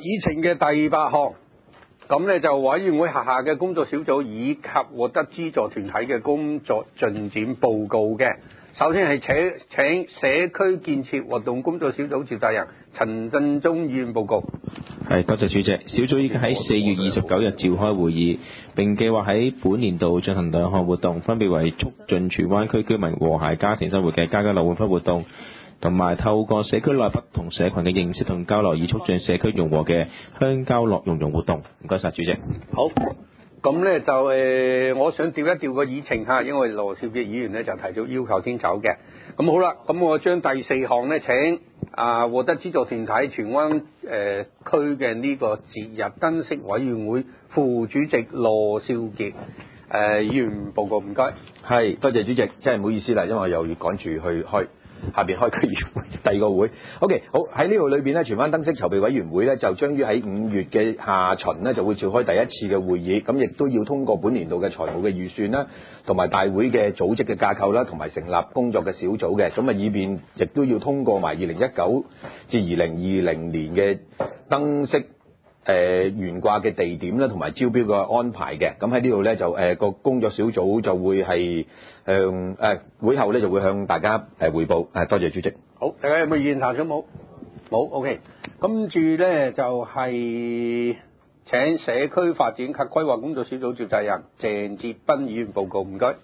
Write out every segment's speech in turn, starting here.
議程嘅第8項，咁呢就委員會轄下嘅工作小組以及獲得資助團體嘅工作進展報告嘅。首先係請社區建設活動工作小組召集人陳振中議員報告。 係，多謝主席。小組已經喺4月29日召開會議，並計劃喺本年度進行2項活動，分別為促進荃灣區居民和諧家庭生活嘅家家樂活活動，同埋透過社區內不同社群嘅認識同交流，以促進社區融和嘅鄉郊樂融融活動。唔該晒，主席。 好，咁呢就我想調一調個議程嚇，因為羅少傑議員呢就提出要求先走嘅。咁好啦，咁我將第4項呢請獲得資助團體荃灣區嘅呢個節日燈飾委員會副主席羅少傑議員報告，唔該。 係，多謝主席，真係唔好意思啦，因為我又要趕住去下邊開區議會第二個會。OK， 好，喺呢度裏邊咧，荃灣燈飾籌備委員會咧就將於喺5月嘅下旬咧就會召開第一次嘅會議，咁亦都要通過本年度嘅財務嘅預算啦，同埋大會嘅組織嘅架構啦，同埋成立工作嘅小組嘅，咁啊以便亦都要通過埋2019至2020年嘅燈飾懸掛嘅地點啦，同埋招標嘅安排嘅。咁喺呢度咧就個工作小組就會係向會後咧就會向大家匯報。多謝主席。 好，大家有冇意見談咗冇？冇 OK。跟住咧就係請社區發展及規劃工作小組召集人鄭哲斌議員報告，唔該。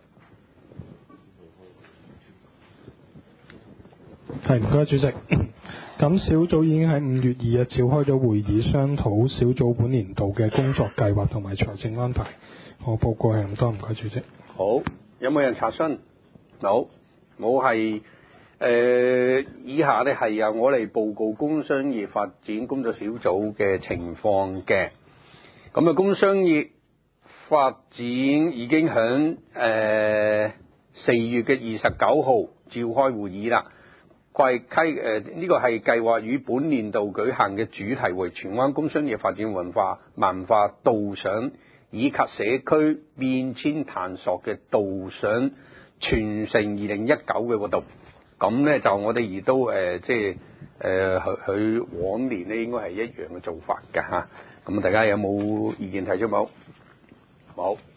係，唔該主席。咁小組已經喺5月2日召開咗會議，商討小組本年度嘅工作計劃同埋財政安排。我報告係咁多，唔該主席。 好，有冇人查詢？冇，我係以下呢係由我嚟報告工商業發展工作小組嘅情況嘅。咁工商業發展已經響4月嘅29號召開會議啦。呢個係計劃於本年度舉行嘅主題為荃灣工商業發展文化導賞以及社區變遷探索嘅導賞全城2019嘅活動。咁呢就我哋亦都佢往年呢應該係一樣嘅做法㗎嚇。咁大家有冇意見提出冇？冇。